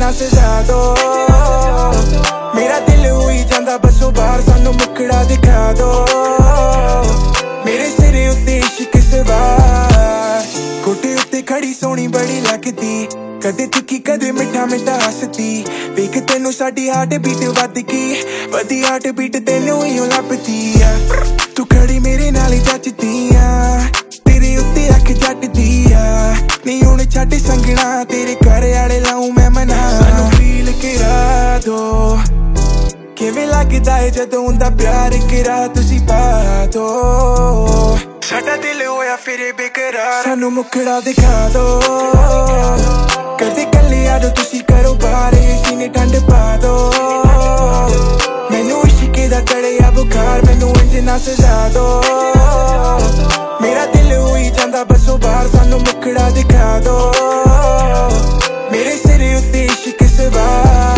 ना सजा दो मेरा दिल होई जांदा बसो बाहर सानू मुखड़ा दिखा दो मेरे सिरे उत्ते इश्क सवार कोटे उत्ते खड़ी सोहनी बड़ी लगदी कदे तिखी कदे मिठा मिठा हसदी वेख तेनू साडी हार्ट बीट वधी हार्ट बीट तेनू ही लभदी आ तू खड़ी मेरे नाल जचदी आ तेरे उत्ते अख जटदी आ नी हुण छड्ड संगना तेरे घर आले लाऊं मैं मना सानू फील करा दो किवें लगदा है जदों दा प्यार करा तुसी पा दो साडा दिल होया फिरे बेकरार सानू मुखड़ा दिखा दो कदे कल्ले आ जाओ तुसी करो बाहर सीने ठंड पा दो मैनू इश्के दा चढ़िया बुखार मैनू इंज ना सजा दो मेरा दिल होई जांदा बसो बाहर सानू मुखड़ा दिखा दो मेरे सिरे उत्ते इश्क सवार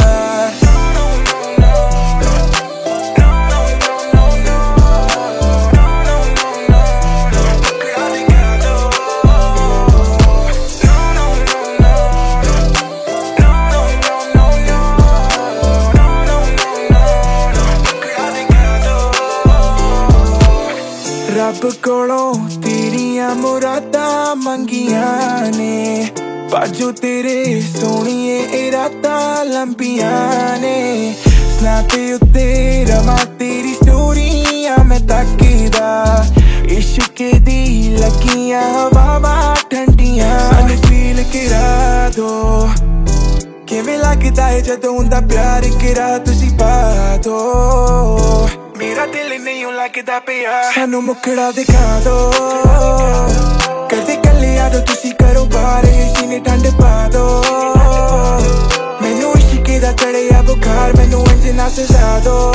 रब कोलों तेरियां मुरादां मंगियां ने बाजू तेरे सोहणिए इरादा लंबियां ने स्नैप उत्ते रवां तेरी स्टोरियां मैं तकदा इश्क दी लगियां हवावां ठंडियां सानू फील करा दो किवें लगदा है जदों दा प्यार करा तुसी पा दो मेरा दिल नहीं लगदा पिया सानू मुखड़ा दिखा दो कदे कल्ले आ जाओ तुसी करो बाहर सीने ठंड पा दो मैनू इश्के दा चढ़िया बुखार मैनू इंज ना सजा दो